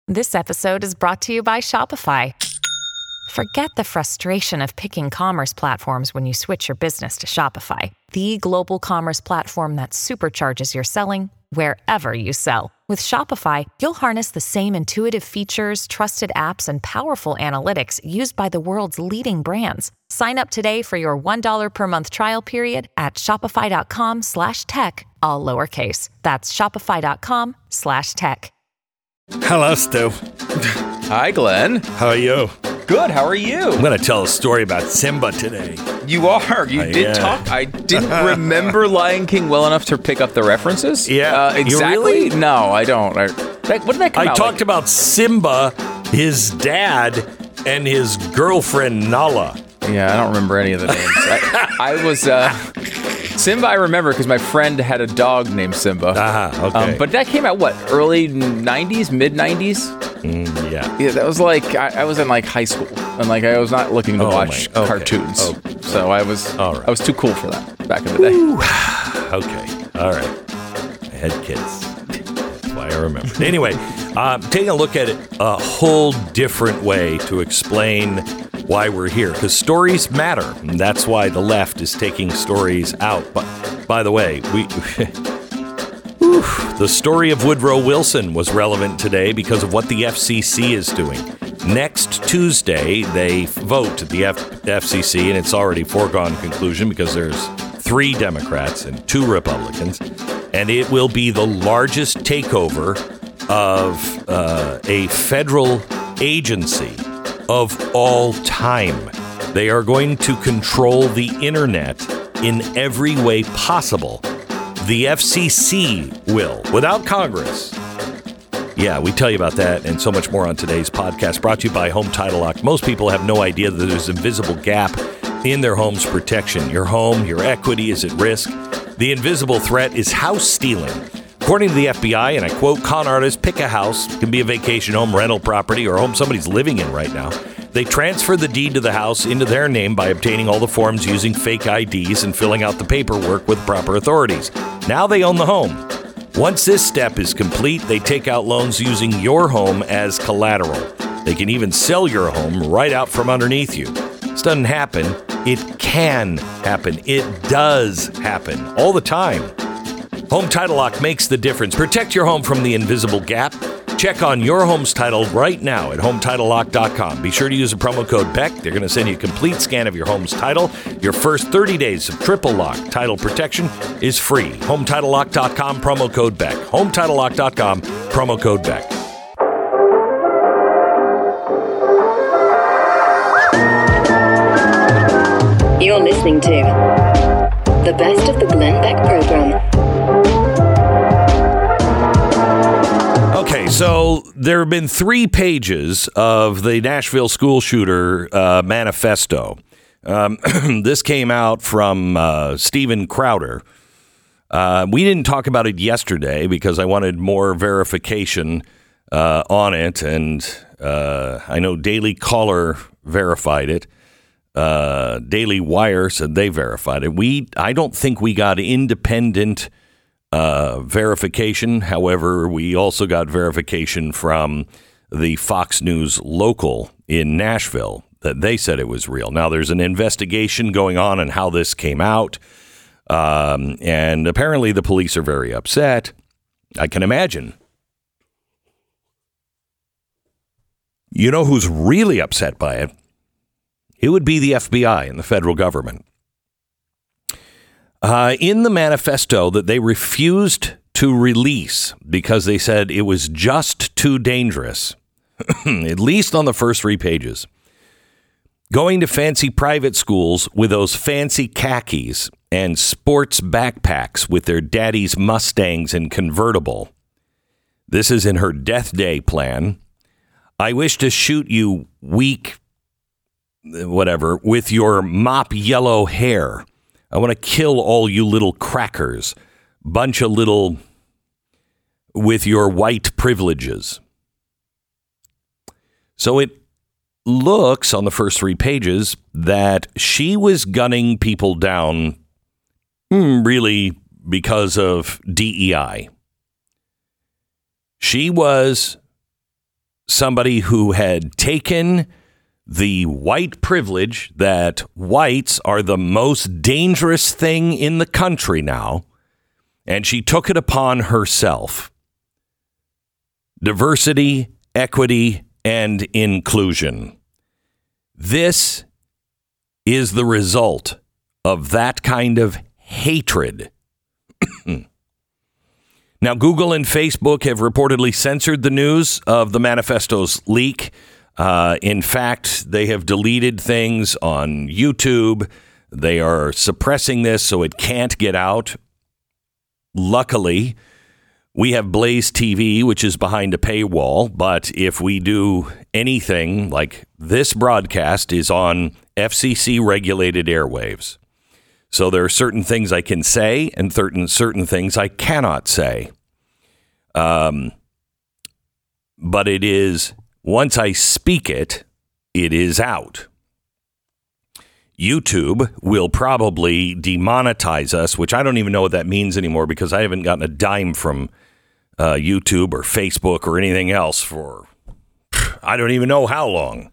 This episode is brought to you by Shopify. Forget the frustration of picking commerce platforms when you switch your business to Shopify, the global commerce platform that supercharges your selling wherever you sell. With Shopify, you'll harness the same intuitive features, trusted apps, and powerful analytics used by the world's leading brands. Sign up today for your $1 per month trial period at shopify.com/tech, all lowercase. That's shopify.com/tech. Hello, Stu. Hi, Glenn. How are you? Good. How are you? I'm going to tell a story about Simba today. You are. You did talk. I didn't remember Lion King well enough to pick up the references. Yeah. Exactly? Really? No, I don't. What did that come out I talked about Simba, his dad, and his girlfriend, Nala. Yeah, I don't remember any of the names. I was... Simba I remember because my friend had a dog named Simba. Okay. But that came out, early 90s, mid-90s? Yeah. Yeah, that was I was in high school, and I was not looking to watch cartoons. So I was too cool for that back in the day. Okay. All right. I had kids. That's why I remember. Anyway, taking a look at it a whole different way to explain why we're here, because stories matter, and that's why the left is taking stories out. But by the way, the story of Woodrow Wilson was relevant today because of what the FCC is doing. Next Tuesday, they vote at the FCC, and it's already foregone conclusion because there's 3 Democrats and 2 Republicans, and it will be the largest takeover of a federal agency of all time. They are going to control the internet in every way possible. The FCC will, without Congress. Yeah, we tell you about that and so much more on today's podcast, brought to you by Home Title Lock. Most people have no idea that there's an invisible gap in their home's protection. Your home, your equity is at risk. The invisible threat is house stealing. According to the FBI, and I quote, con artists pick a house, can be a vacation home, rental property, or a home somebody's living in right now. They transfer the deed to the house into their name by obtaining all the forms using fake IDs and filling out the paperwork with proper authorities. Now they own the home. Once this step is complete, they take out loans using your home as collateral. They can even sell your home right out from underneath you. This doesn't happen. It can happen. It does happen all the time. Home Title Lock makes the difference. Protect your home from the invisible gap. Check on your home's title right now at HometitleLock.com. Be sure to use the promo code BECK. They're going to send you a complete scan of your home's title. Your first 30 days of triple lock title protection is free. HometitleLock.com, promo code BECK. HometitleLock.com, promo code BECK. You're listening to the best of the Glenn Beck program. Okay, so there have been 3 pages of the Nashville school shooter manifesto. This came out from Steven Crowder. We didn't talk about it yesterday because I wanted more verification on it, and I know Daily Caller verified it. Daily Wire said they verified it. I don't think we got independent verification. However, we also got verification from the Fox News local in Nashville that they said it was real. Now, there's an investigation going on how this came out. And apparently the police are very upset. I can imagine. You know who's really upset by it? It would be the FBI and the federal government. In the manifesto that they refused to release because they said it was just too dangerous, at least on the first 3 pages, going to fancy private schools with those fancy khakis and sports backpacks with their daddy's Mustangs and convertible. This is in her death day plan. I wish to shoot you weak, whatever, with your mop yellow hair. I want to kill all you little crackers, bunch of little with your white privileges. So it looks on the first 3 pages that she was gunning people down really because of DEI. She was somebody who had taken the white privilege that whites are the most dangerous thing in the country now, and she took it upon herself. Diversity, equity, and inclusion. This is the result of that kind of hatred. Now, Google and Facebook have reportedly censored the news of the manifesto's leak. In fact, they have deleted things on YouTube. They are suppressing this so it can't get out. Luckily, we have Blaze TV, which is behind a paywall. But if we do anything like this broadcast is on FCC regulated airwaves. So there are certain things I can say and certain things I cannot say. But it is, once I speak it, it is out. YouTube will probably demonetize us, which I don't even know what that means anymore because I haven't gotten a dime from YouTube or Facebook or anything else for I don't even know how long.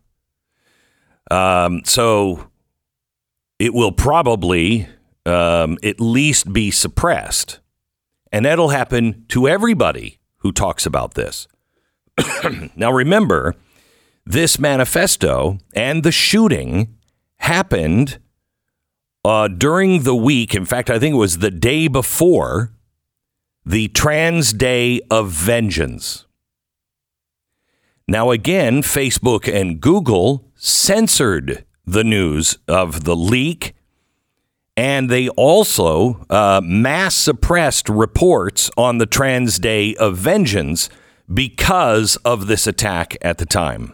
So it will probably at least be suppressed. And that'll happen to everybody who talks about this. Now, remember, this manifesto and the shooting happened during the week. In fact, I think it was the day before the Trans Day of Vengeance. Now, again, Facebook and Google censored the news of the leak, and they also mass suppressed reports on the Trans Day of Vengeance because of this attack at the time.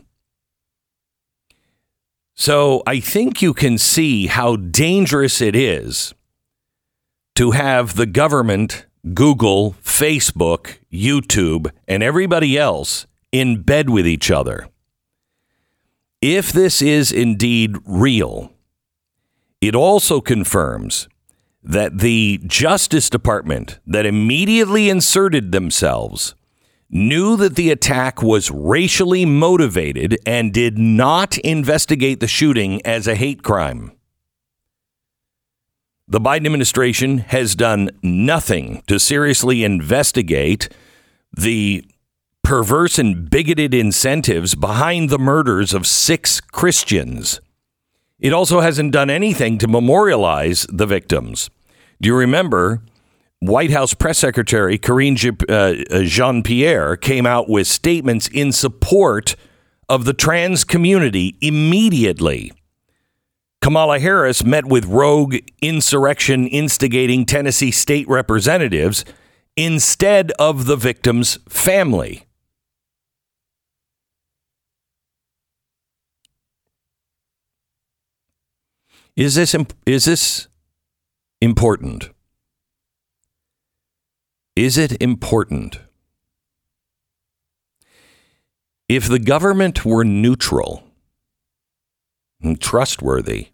So I think you can see how dangerous it is to have the government, Google, Facebook, YouTube, and everybody else in bed with each other. If this is indeed real, it also confirms that the Justice Department that immediately inserted themselves knew that the attack was racially motivated and did not investigate the shooting as a hate crime. The Biden administration has done nothing to seriously investigate the perverse and bigoted incentives behind the murders of 6 Christians. It also hasn't done anything to memorialize the victims. Do you remember White House Press Secretary Karine Jean-Pierre came out with statements in support of the trans community immediately? Kamala Harris met with rogue insurrection instigating Tennessee state representatives instead of the victim's family. Is this important? Is it important? If the government were neutral and trustworthy,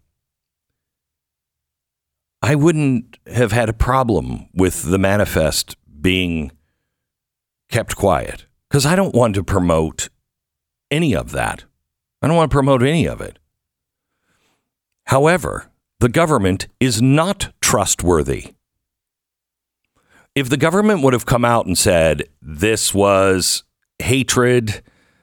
I wouldn't have had a problem with the manifest being kept quiet because I don't want to promote any of that. I don't want to promote any of it. However, the government is not trustworthy. If the government would have come out and said this was hatred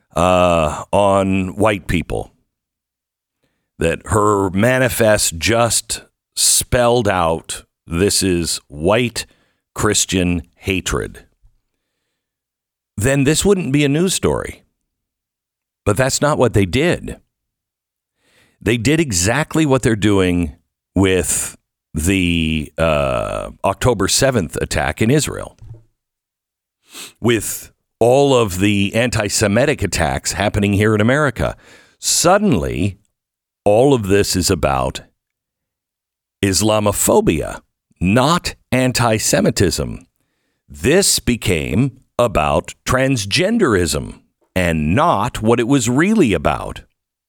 on white people, that her manifest just spelled out this is white Christian hatred, then this wouldn't be a news story. But that's not what they did. They did exactly what they're doing with the October 7th attack in Israel. With all of the anti-Semitic attacks happening here in America. Suddenly, all of this is about Islamophobia, not anti-Semitism. This became about transgenderism and not what it was really about.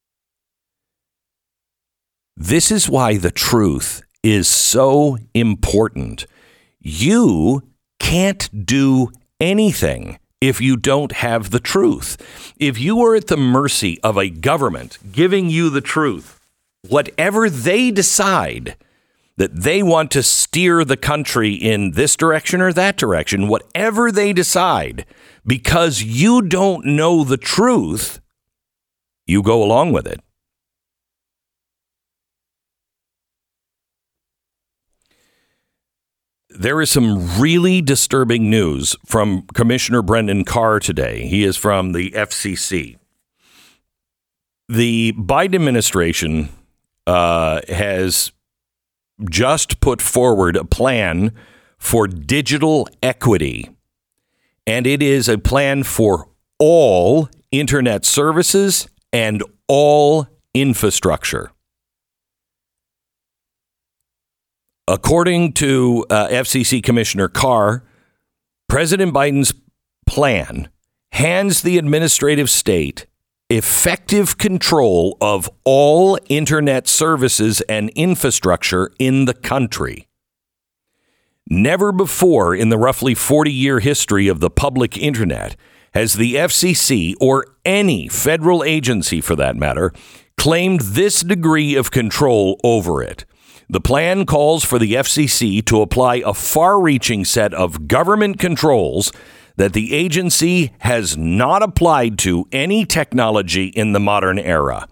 This is why the truth is so important. You can't do anything if you don't have the truth. If you are at the mercy of a government giving you the truth, whatever they decide that they want to steer the country in this direction or that direction, whatever they decide, because you don't know the truth, you go along with it. There is some really disturbing news from Commissioner Brendan Carr today. He is from the FCC. The Biden administration has just put forward a plan for digital equity, and it is a plan for all internet services and all infrastructure. According to FCC Commissioner Carr, President Biden's plan hands the administrative state effective control of all internet services and infrastructure in the country. Never before in the roughly 40-year history of the public internet has the FCC, or any federal agency for that matter, claimed this degree of control over it. The plan calls for the FCC to apply a far-reaching set of government controls that the agency has not applied to any technology in the modern era.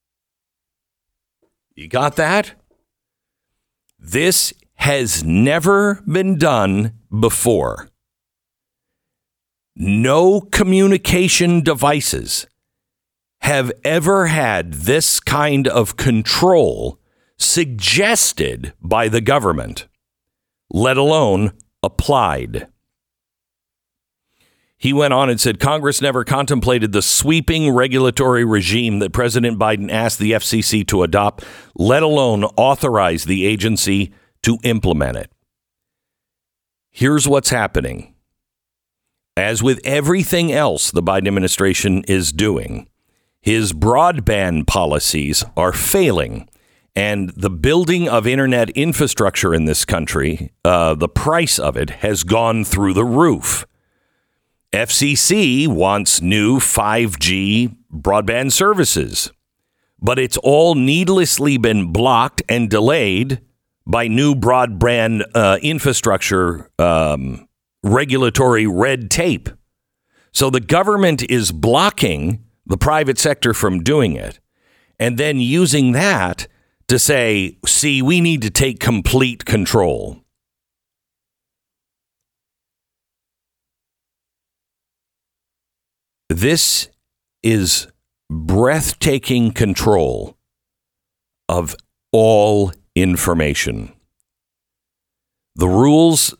You got that? This has never been done before. No communication devices have ever had this kind of control suggested by the government, let alone applied. He went on and said Congress never contemplated the sweeping regulatory regime that President Biden asked the FCC to adopt, let alone authorize the agency to implement it. Here's what's happening. As with everything else the Biden administration is doing, his broadband policies are failing. And the building of internet infrastructure in this country, the price of it has gone through the roof. FCC wants new 5G broadband services, but it's all needlessly been blocked and delayed by new broadband infrastructure regulatory red tape. So the government is blocking the private sector from doing it, and then using that to say, see, we need to take complete control. This is breathtaking control of all information. The rules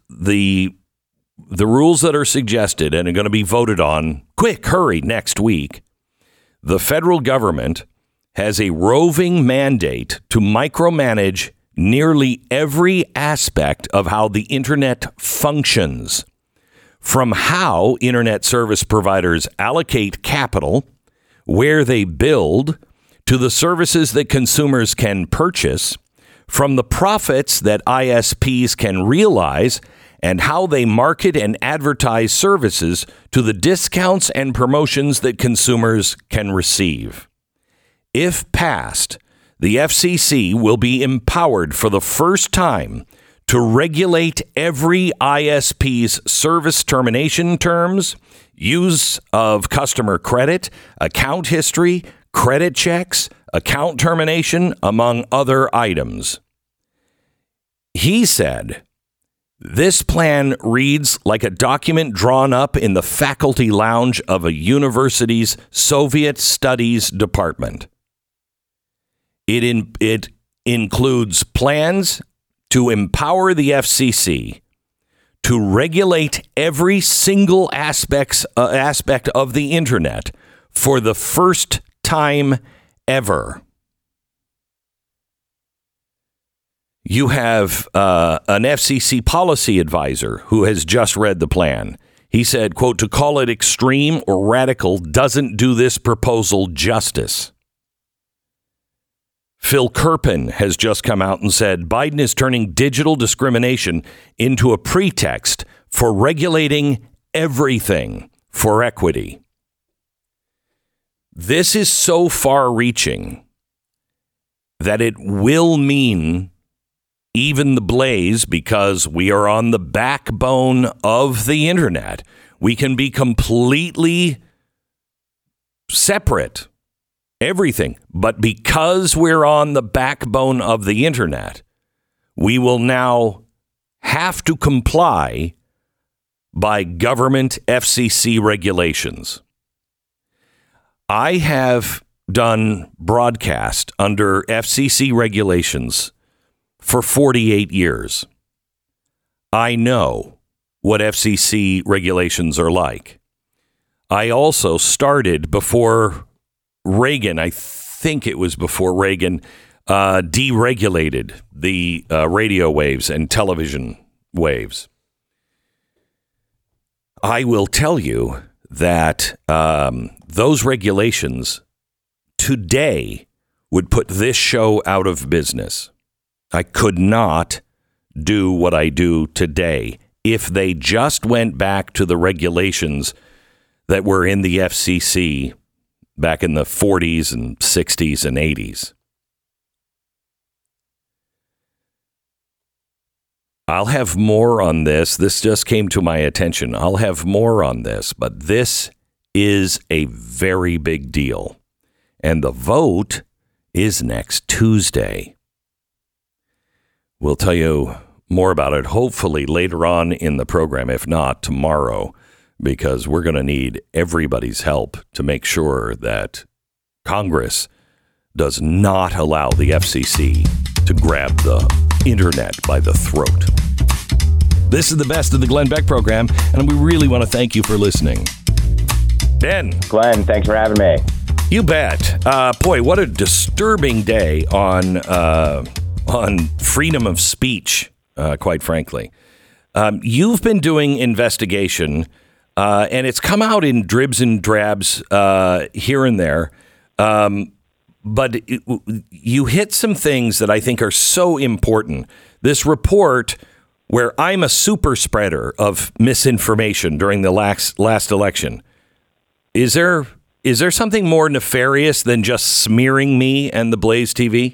that are suggested and are going to be voted on, quick, hurry, next week. The federal government has a roving mandate to micromanage nearly every aspect of how the internet functions, from how internet service providers allocate capital, where they build, to the services that consumers can purchase, from the profits that ISPs can realize, and how they market and advertise services, to the discounts and promotions that consumers can receive. If passed, the FCC will be empowered for the first time to regulate every ISP's service termination terms, use of customer credit, account history, credit checks, account termination, among other items. He said, this plan reads like a document drawn up in the faculty lounge of a university's Soviet studies department. It includes plans to empower the FCC to regulate every single aspect of the internet for the first time ever. You have an FCC policy advisor who has just read the plan. He said, quote, to call it extreme or radical doesn't do this proposal justice. Phil Kerpen has just come out and said Biden is turning digital discrimination into a pretext for regulating everything for equity. This is so far-reaching that it will mean even the Blaze, because we are on the backbone of the internet. We can be completely separate, everything. But because we're on the backbone of the internet, we will now have to comply by government FCC regulations. I have done broadcast under FCC regulations for 48 years. I know what FCC regulations are like. I also started before Reagan, I think it was before Reagan, deregulated the radio waves and television waves. I will tell you that those regulations today would put this show out of business. I could not do what I do today if they just went back to the regulations that were in the FCC back in the 40s and 60s and 80s. I'll have more on this. This just came to my attention. I'll have more on this, but this is a very big deal. And the vote is next Tuesday. We'll tell you more about it, hopefully later on in the program, if not tomorrow, because we're going to need everybody's help to make sure that Congress does not allow the FCC to grab the internet by the throat. This is the Best of the Glenn Beck program, and we really want to thank you for listening. Ben. Glenn, thanks for having me. You bet. Boy, what a disturbing day on freedom of speech, quite frankly. You've been doing investigation, and it's come out in dribs and drabs here and there. But you hit some things that I think are so important. This report where I'm a super spreader of misinformation during the last election. Is there something more nefarious than just smearing me and the Blaze TV?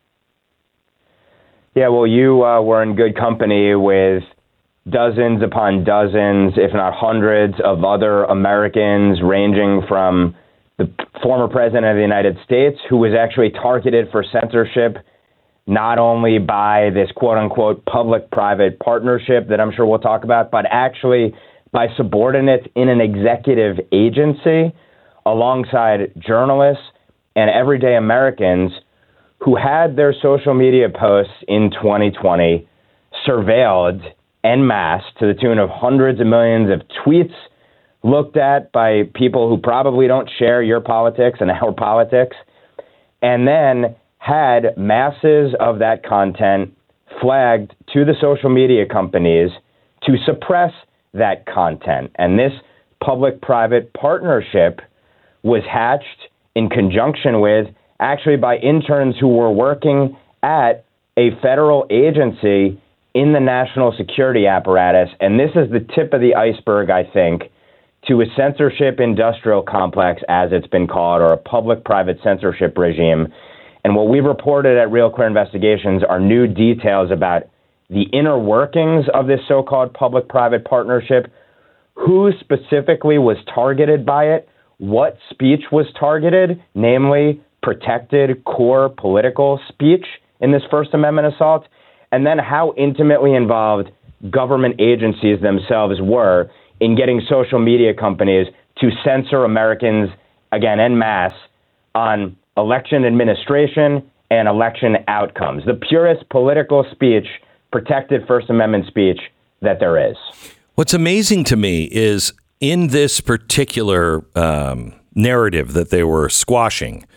Yeah, well, you were in good company with dozens upon dozens, if not hundreds, of other Americans, ranging from the former president of the United States, who was actually targeted for censorship, not only by this quote-unquote public-private partnership that I'm sure we'll talk about, but actually by subordinates in an executive agency alongside journalists and everyday Americans who had their social media posts in 2020 surveilled en masse to the tune of hundreds of millions of tweets looked at by people who probably don't share your politics and our politics, and then had masses of that content flagged to the social media companies to suppress that content. And this public-private partnership was hatched in conjunction with, actually by interns who were working at a federal agency in the national security apparatus. And this is the tip of the iceberg, I think, to a censorship industrial complex, as it's been called, or a public-private censorship regime. And what we've reported at Real Clear Investigations are new details about the inner workings of this so-called public-private partnership, who specifically was targeted by it, what speech was targeted, namely protected core political speech in this First Amendment assault, and then how intimately involved government agencies themselves were in getting social media companies to censor Americans, again, en masse, on election administration and election outcomes. The purest political speech, protected First Amendment speech that there is. What's amazing to me is in this particular narrative that they were squashing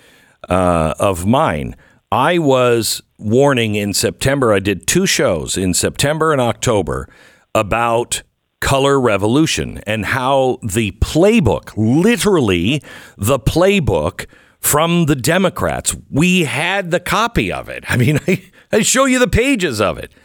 of mine, I was warning in September. I did 2 shows in September and October about color revolution and how the playbook, literally the playbook from the Democrats, we had the copy of it. I mean, I show you the pages of it,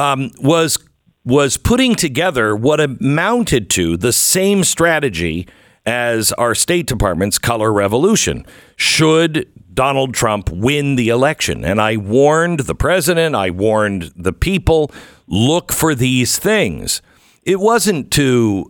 was putting together what amounted to the same strategy as our State Department's color revolution should Donald Trump win the election. And I warned the president, I warned the people, look for these things. It wasn't to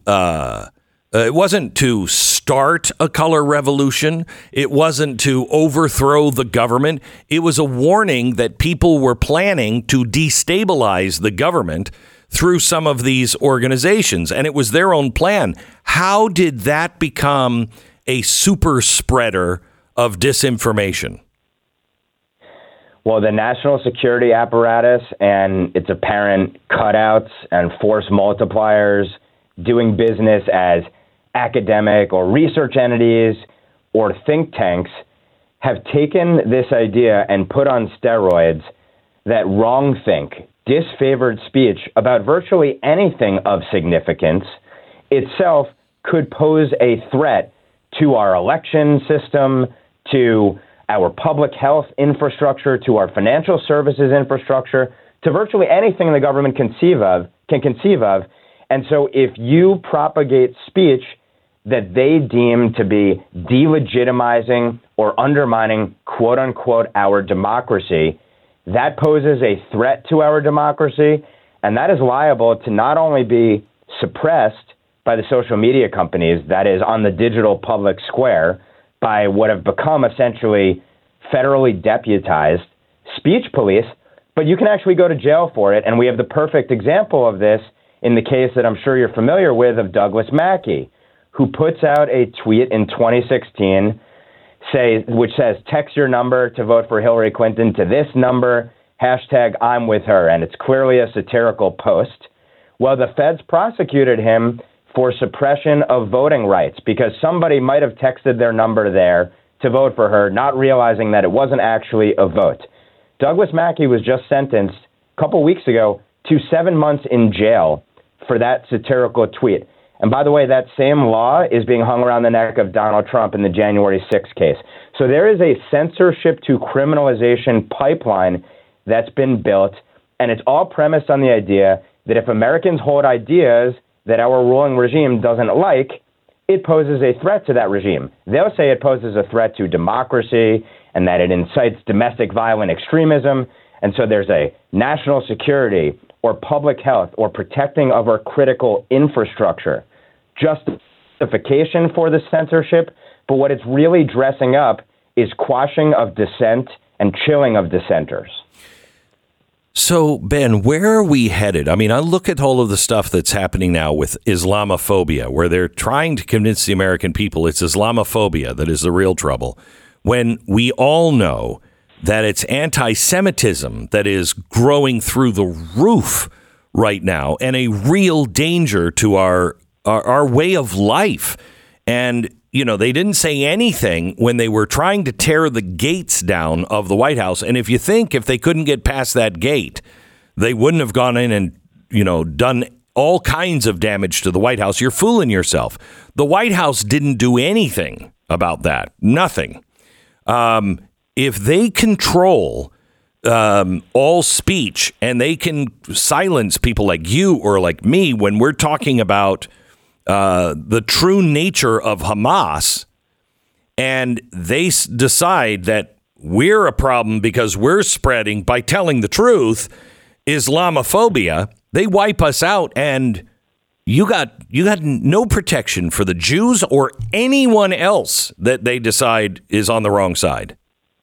start a color revolution. It wasn't to overthrow the government. It was a warning that people were planning to destabilize the government through some of these organizations. And it was their own plan. How did that become a super spreader of disinformation? Well, the national security apparatus and its apparent cutouts and force multipliers doing business as academic or research entities or think tanks have taken this idea and put on steroids that wrongthink, disfavored speech about virtually anything of significance itself could pose a threat to our election system, to our public health infrastructure, to our financial services infrastructure, to virtually anything the government can conceive of. And so if you propagate speech that they deem to be delegitimizing or undermining, quote unquote, our democracy, that poses a threat to our democracy. And that is liable to not only be suppressed by the social media companies, that is on the digital public square, by what have become essentially federally deputized speech police, but you can actually go to jail for it. And we have the perfect example of this in the case that I'm sure you're familiar with of Douglas Mackey, who puts out a tweet in 2016 which says, text your number to vote for Hillary Clinton to this number, hashtag I'm with her. And it's clearly a satirical post. Well, the feds prosecuted him for suppression of voting rights because somebody might have texted their number there to vote for her, not realizing that it wasn't actually a vote. Douglas Mackey was just sentenced a couple weeks ago to 7 months in jail for that satirical tweet. And by the way, that same law is being hung around the neck of Donald Trump in the January 6th case. So there is a censorship to criminalization pipeline that's been built, and it's all premised on the idea that if Americans hold ideas that our ruling regime doesn't like, it poses a threat to that regime. They'll say it poses a threat to democracy and that it incites domestic violent extremism. And so there's a national security or public health or protecting of our critical infrastructure justification for the censorship. But what it's really dressing up is quashing of dissent and chilling of dissenters. So, Ben, where are we headed? I mean, I look at all of the stuff that's happening now with Islamophobia, where they're trying to convince the American people it's Islamophobia that is the real trouble, when we all know that it's anti-Semitism that is growing through the roof right now and a real danger to our way of life. And you know, they didn't say anything when they were trying to tear the gates down of the White House. And if you think if they couldn't get past that gate, they wouldn't have gone in and, you know, done all kinds of damage to the White House, you're fooling yourself. The White House didn't do anything about that. Nothing. If they control all speech and they can silence people like you or like me when we're talking about the true nature of Hamas, and they decide that we're a problem because we're spreading, by telling the truth, Islamophobia, they wipe us out, and you got no protection for the Jews or anyone else that they decide is on the wrong side.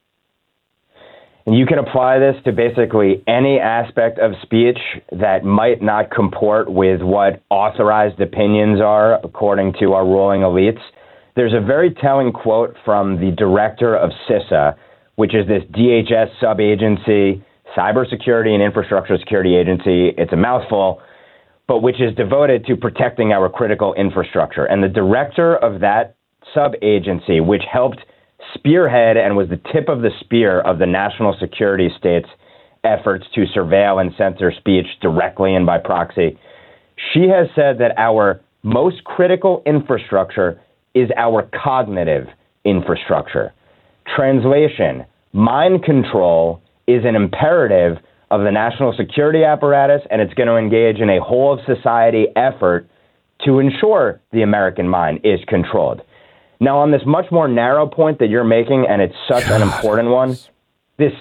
And you can apply this to basically any aspect of speech that might not comport with what authorized opinions are, according to our ruling elites. There's a very telling quote from the director of CISA, which is this DHS sub-agency, cybersecurity and infrastructure security agency. It's a mouthful, but which is devoted to protecting our critical infrastructure. And the director of that sub-agency, which helped spearhead and was the tip of the spear of the national security state's efforts to surveil and censor speech directly and by proxy, she has said that our most critical infrastructure is our cognitive infrastructure. Translation: mind control is an imperative of the national security apparatus, and it's going to engage in a whole of society effort to ensure the American mind is controlled. Now, on this much more narrow point that you're making, and it's such an important one, this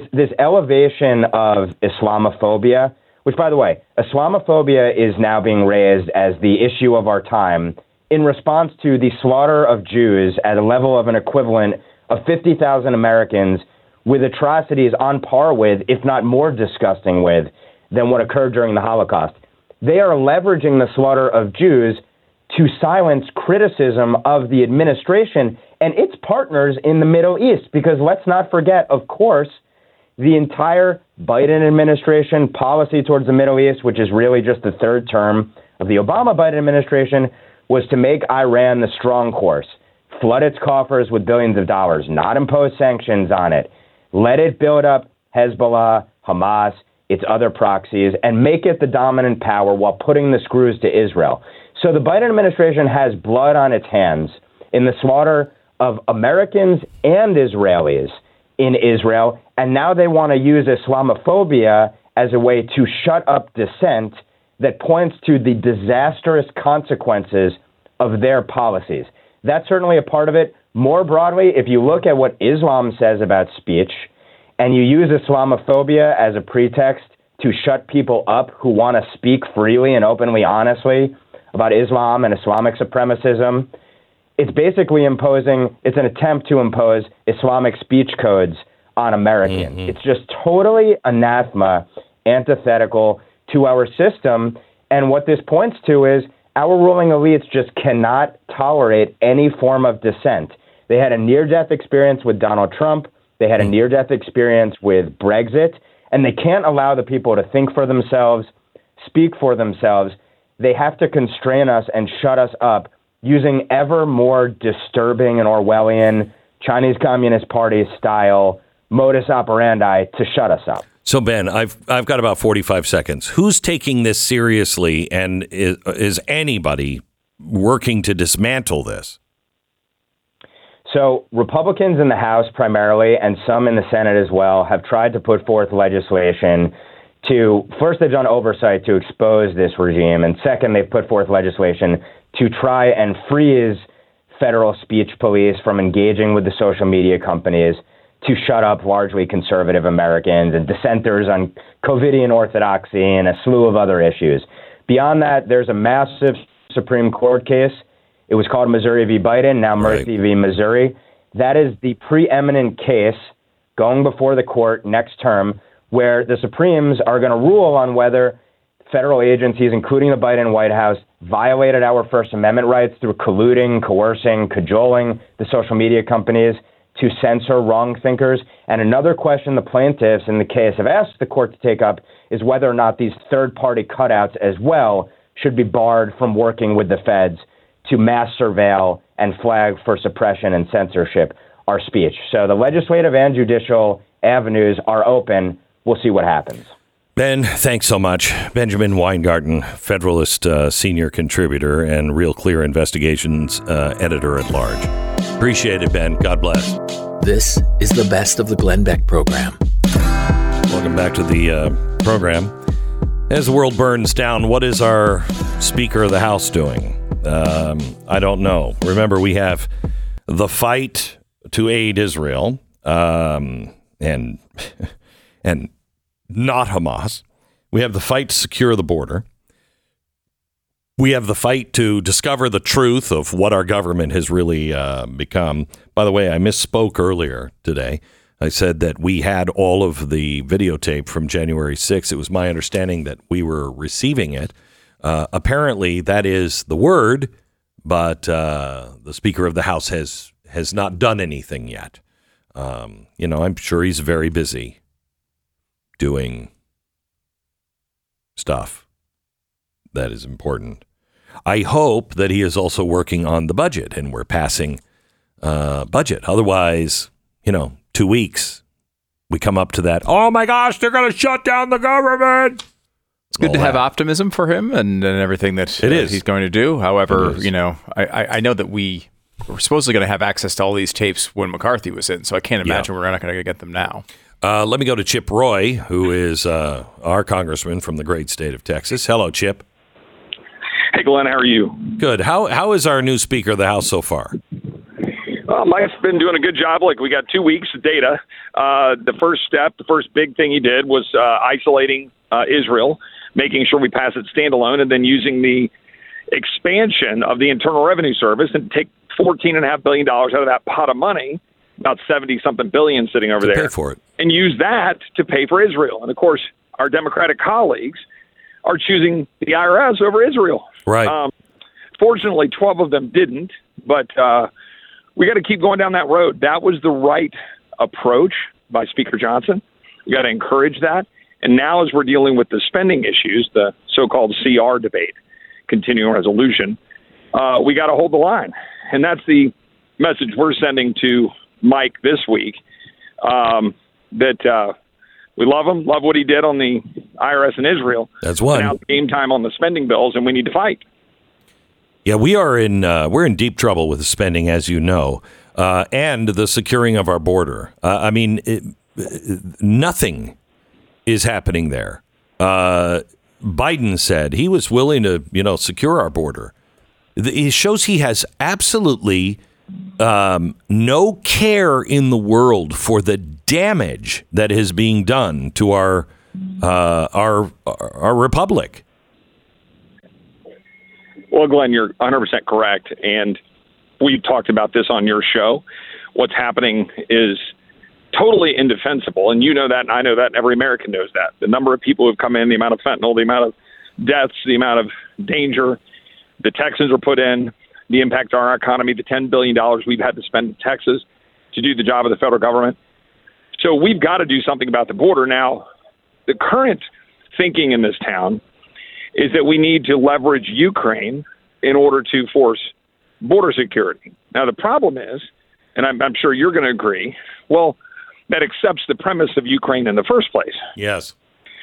elevation of Islamophobia, which, by the way, Islamophobia is now being raised as the issue of our time in response to the slaughter of Jews at a level of an equivalent of 50,000 Americans, with atrocities on par with, if not more disgusting with, than what occurred during the Holocaust. They are leveraging the slaughter of Jews to silence criticism of the administration and its partners in the Middle East. Because let's not forget, of course, the entire Biden administration policy towards the Middle East, which is really just the third term of the Obama-Biden administration, was to make Iran the strong horse, flood its coffers with billions of dollars, not impose sanctions on it, let it build up Hezbollah, Hamas, its other proxies, and make it the dominant power while putting the screws to Israel. So the Biden administration has blood on its hands in the slaughter of Americans and Israelis in Israel, and now they want to use Islamophobia as a way to shut up dissent that points to the disastrous consequences of their policies. That's certainly a part of it. More broadly, if you look at what Islam says about speech, and you use Islamophobia as a pretext to shut people up who want to speak freely and openly, honestly, about Islam and Islamic supremacism, it's basically it's an attempt to impose Islamic speech codes on Americans. Mm-hmm. It's just totally anathema, antithetical to our system. And what this points to is our ruling elites just cannot tolerate any form of dissent. They had a near-death experience with Donald Trump. They had a near-death experience with Brexit. And they can't allow the people to think for themselves, speak for themselves. They have to constrain us and shut us up using ever more disturbing and Orwellian Chinese Communist Party style modus operandi to shut us up. So, Ben, I've got about 45 seconds. Who's taking this seriously, and is anybody working to dismantle this? So Republicans in the House primarily, and some in the Senate as well, have tried to put forth legislation to, first, they've done oversight to expose this regime, and second, they've put forth legislation to try and freeze federal speech police from engaging with the social media companies to shut up largely conservative Americans and dissenters on COVIDian orthodoxy and a slew of other issues. Beyond that, there's a massive Supreme Court case. It was called Missouri v. Biden, now Murphy v. Missouri. That is the preeminent case going before the court next term where the Supremes are going to rule on whether federal agencies, including the Biden White House, violated our First Amendment rights through colluding, coercing, cajoling the social media companies to censor wrong thinkers. And another question the plaintiffs in the case have asked the court to take up is whether or not these third-party cutouts as well should be barred from working with the feds to mass surveil and flag for suppression and censorship our speech. So the legislative and judicial avenues are open. We'll see what happens. Ben, thanks so much. Benjamin Weingarten, Federalist senior contributor and Real Clear Investigations editor at large. Appreciate it, Ben. God bless. This is the Best of the Glenn Beck program. Welcome back to the program. As the world burns down, what is our Speaker of the House doing? I don't know. Remember, we have the fight to aid Israel and not Hamas. We have the fight to secure the border. We have the fight to discover the truth of what our government has really become. By the way, I misspoke earlier today. I said that we had all of the videotape from January 6th. It was my understanding that we were receiving it. Apparently, that is the word, but the Speaker of the House has not done anything yet. I'm sure he's very busy doing stuff that is important. I hope that he is also working on the budget, and we're passing budget. Otherwise, 2 weeks, we come up to that, oh my gosh, they're going to shut down the government. It's good to have optimism for him and everything that he's going to do. However, I know that we're supposedly going to have access to all these tapes when McCarthy was in, so I can't imagine we're not going to get them now. Let me go to Chip Roy, who is our congressman from the great state of Texas. Hello, Chip. Hey, Glenn, how are you? Good. How is our new Speaker of the House so far? Mike's been doing a good job. Like, we got 2 weeks of data. The first big thing he did was isolating Israel, making sure we pass it standalone, and then using the expansion of the Internal Revenue Service and take $14.5 billion out of that pot of money, about 70-something billion sitting over there, pay for it, and use that to pay for Israel. And, of course, our Democratic colleagues are choosing the IRS over Israel. Right. Fortunately, 12 of them didn't, but we got to keep going down that road. That was the right approach by Speaker Johnson. We got to encourage that. And now, as we're dealing with the spending issues, the so-called CR debate, continuing resolution, we got to hold the line. And that's the message we're sending to Mike this week, that we love him, love what he did on the IRS in Israel. That's one. Now it's game time on the spending bills, and we need to fight. Yeah, we're in deep trouble with the spending, as you know, and the securing of our border. Nothing is happening there. Biden said he was willing to, secure our border. It shows he has absolutely no care in the world for the damage that is being done to our republic. Well, Glenn, you're 100% correct, and we've talked about this on your show. What's happening is totally indefensible, and you know that, and I know that, and every American knows that. The number of people who've come in, the amount of fentanyl, the amount of deaths, the amount of danger the Texans are put in, the impact on our economy, the $10 billion we've had to spend in Texas to do the job of the federal government. So we've got to do something about the border. Now, the current thinking in this town is that we need to leverage Ukraine in order to force border security. Now, the problem is, and I'm sure you're going to agree, well, that accepts the premise of Ukraine in the first place. Yes.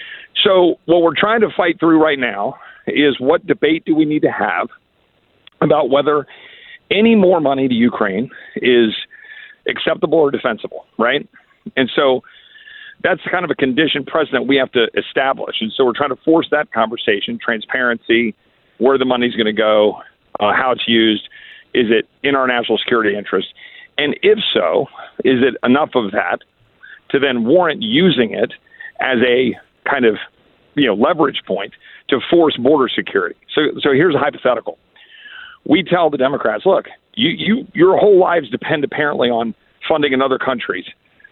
So what we're trying to fight through right now is what debate do we need to have about whether any more money to Ukraine is acceptable or defensible, right? And so that's kind of a condition precedent we have to establish. And so we're trying to force that conversation, transparency, where the money's going to go, how it's used. Is it in our national security interest? And if so, is it enough of that to then warrant using it as a kind of, leverage point to force border security? So here's a hypothetical. We tell the Democrats, look, your whole lives depend apparently on funding another country's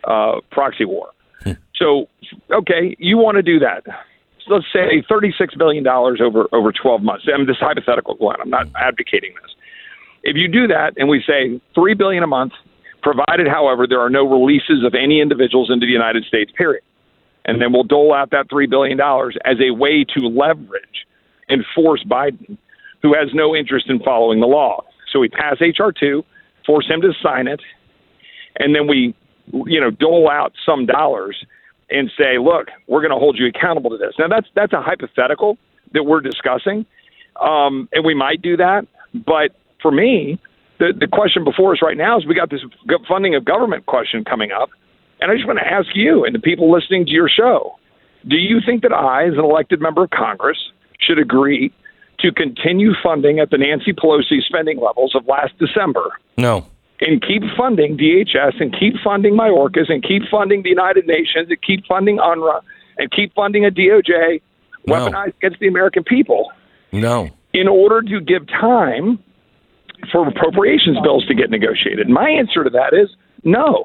proxy war. So, okay, you want to do that. So let's say $36 billion over 12 months. I mean, this is hypothetical, Glenn. I'm not advocating this. If you do that and we say $3 billion a month, provided, however, there are no releases of any individuals into the United States, period. And then we'll dole out that $3 billion as a way to leverage and force Biden, who has no interest in following the law. So we pass H.R. 2, force him to sign it, and then we, dole out some dollars and say, look, we're going to hold you accountable to this. Now, that's a hypothetical that we're discussing, and we might do that. But for me, the question before us right now is we got this funding of government question coming up, and I just want to ask you and the people listening to your show, do you think that I, as an elected member of Congress, should agree to continue funding at the Nancy Pelosi spending levels of last December? No. And keep funding DHS and keep funding Mayorkas and keep funding the United Nations and keep funding UNRWA and keep funding a DOJ weaponized against the American people? No. In order to give time for appropriations bills to get negotiated. My answer to that is no.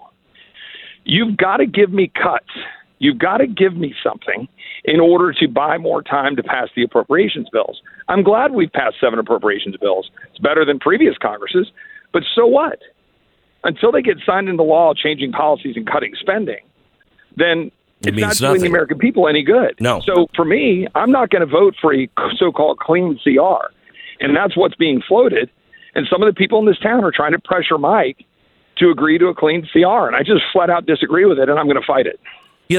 You've got to give me cuts. You've got to give me something in order to buy more time to pass the appropriations bills. I'm glad we've passed 7 appropriations bills. It's better than previous Congresses, but so what? Until they get signed into law changing policies and cutting spending, then it's not doing the American people any good. No. So for me, I'm not going to vote for a so-called clean CR. And that's what's being floated. And some of the people in this town are trying to pressure Mike to agree to a clean CR. And I just flat out disagree with it, and I'm going to fight it. Yeah,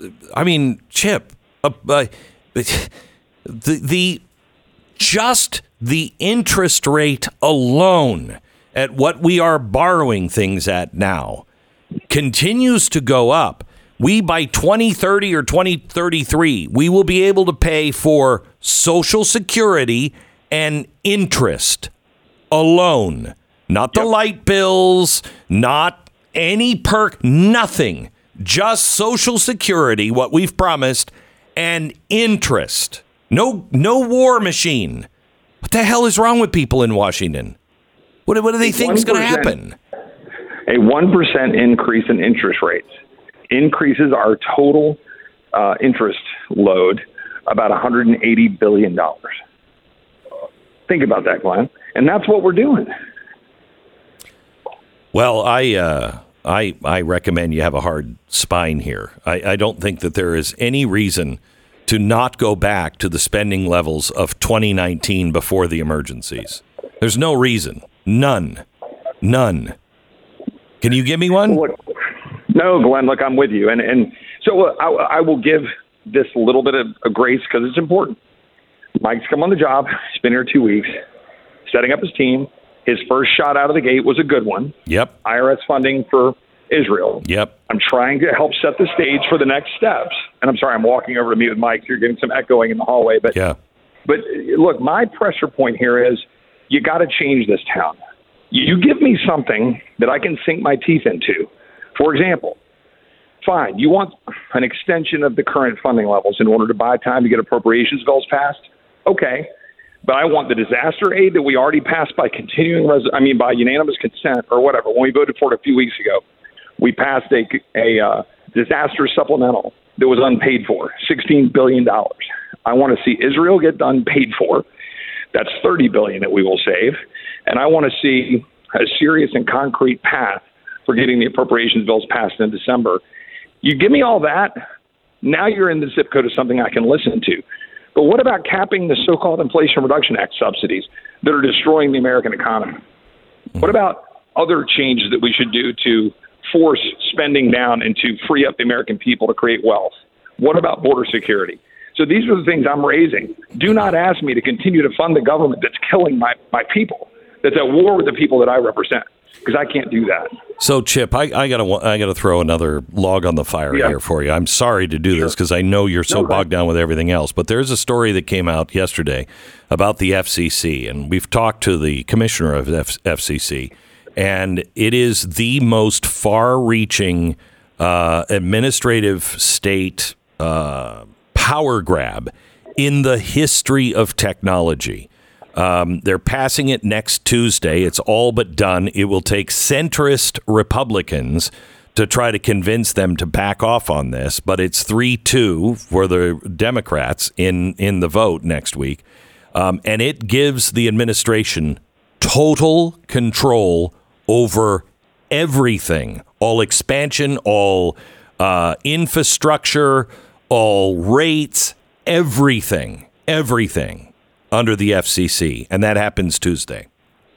Chip, the interest rate alone at what we are borrowing things at now continues to go up. We, by 2030 or 2033, we will be able to pay for Social Security and interest alone. Not the light bills, not any perk, nothing. Just Social Security, what we've promised, and interest. No war machine. What the hell is wrong with people in Washington? What do they think is going to happen? A 1% increase in interest rates increases our total interest load about $180 billion. Think about that, Glenn. And that's what we're doing. Well, I recommend you have a hard spine here. I don't think that there is any reason to not go back to the spending levels of 2019 before the emergencies. There's no reason. None. Can you give me one? No, Glenn, look, I'm with you. And so I will give this a little bit of grace because it's important. Mike's come on the job. He's been here 2 weeks, setting up his team. His first shot out of the gate was a good one. Yep. IRS funding for Israel. Yep. I'm trying to help set the stage for the next steps. And I'm sorry, I'm walking over to meet with Mike. So you're getting some echoing in the hallway. But look, my pressure point here is you got to change this town. You give me something that I can sink my teeth into. For example, fine, you want an extension of the current funding levels in order to buy time to get appropriations bills passed? Okay. But I want the disaster aid that we already passed by by unanimous consent or whatever. When we voted for it a few weeks ago, we passed a disaster supplemental that was unpaid for, $16 billion. I want to see Israel get done paid for. That's $30 billion that we will save. And I want to see a serious and concrete path for getting the appropriations bills passed in December. You give me all that, now you're in the zip code of something I can listen to. But what about capping the so-called Inflation Reduction Act subsidies that are destroying the American economy? What about other changes that we should do to force spending down and to free up the American people to create wealth? What about border security? So these are the things I'm raising. Do not ask me to continue to fund the government that's killing my people, that's at war with the people that I represent, because I can't do that. So, Chip, I gotta throw another log on the fire here for you. I'm sorry to do this because I know you're so bogged down with everything else. But there's a story that came out yesterday about the FCC, and we've talked to the commissioner of FCC, and it is the most far-reaching administrative state power grab in the history of technology. They're passing it next Tuesday. It's all but done. It will take centrist Republicans to try to convince them to back off on this, but it's 3-2 for the Democrats in the vote next week. And it gives the administration total control over everything, all expansion, all infrastructure, all rates, everything under the FCC, and that happens Tuesday.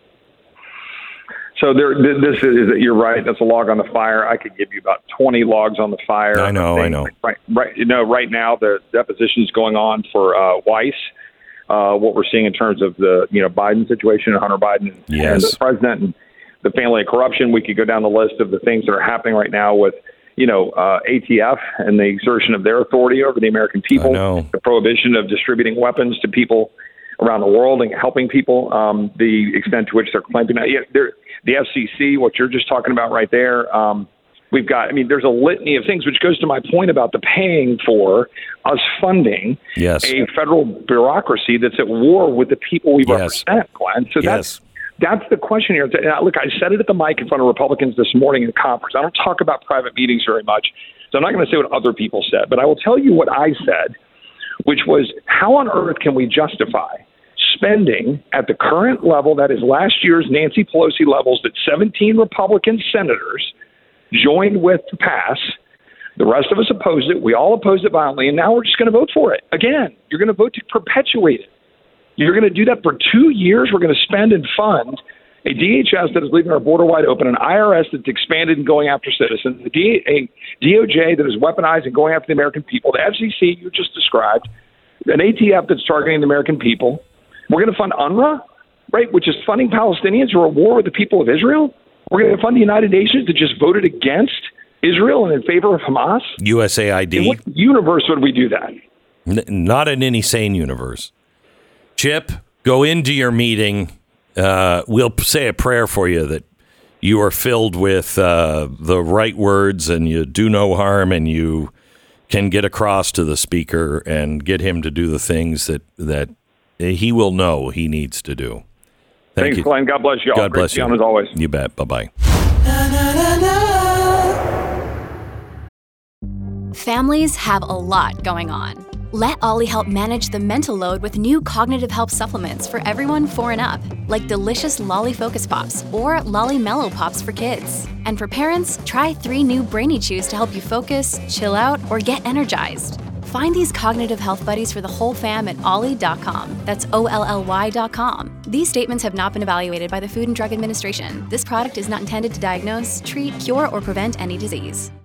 So you're right. That's a log on the fire. I could give you about 20 logs on the fire. I know. Right. Right now the deposition is going on for Weiss. What we're seeing in terms of the Biden situation, Hunter Biden and the president, and the family of corruption. We could go down the list of the things that are happening right now with ATF and the exertion of their authority over the American people, the prohibition of distributing weapons to people around the world and helping people, the extent to which they're claiming that. The FCC, what you're just talking about right there, we've got, there's a litany of things, which goes to my point about the paying for us funding a federal bureaucracy that's at war with the people we represent, Glenn. So that's the question here. Look, I said it at the mic in front of Republicans this morning in conference. I don't talk about private meetings very much, so I'm not going to say what other people said, but I will tell you what I said, which was, how on earth can we justify spending at the current level, that is last year's Nancy Pelosi levels, that 17 Republican senators joined with to pass? The rest of us opposed it. We all opposed it violently, and now we're just going to vote for it. Again, you're going to vote to perpetuate it. You're going to do that for 2 years. We're going to spend and fund a DHS that is leaving our border wide open, an IRS that's expanded and going after citizens, a DOJ that is weaponized and going after the American people, the FCC you just described, an ATF that's targeting the American people. We're going to fund UNRWA, right, which is funding Palestinians who are at war with the people of Israel. We're going to fund the United Nations that just voted against Israel and in favor of Hamas. USAID. In what universe would we do that? Not in any sane universe. Chip, go into your meeting. We'll say a prayer for you that you are filled with the right words and you do no harm and you can get across to the speaker and get him to do the things that he will know he needs to do. Thanks, you. Glenn. God bless you all. God bless you. As always. You bet. Bye-bye. Families have a lot going on. Let Ollie help manage the mental load with new cognitive help supplements for everyone 4 and up, like delicious Lolly Focus Pops or Lolly Mellow Pops for kids. And for parents, try 3 new Brainy Chews to help you focus, chill out, or get energized. Find these cognitive health buddies for the whole fam at ollie.com. That's OLLY.com. These statements have not been evaluated by the Food and Drug Administration. This product is not intended to diagnose, treat, cure, or prevent any disease.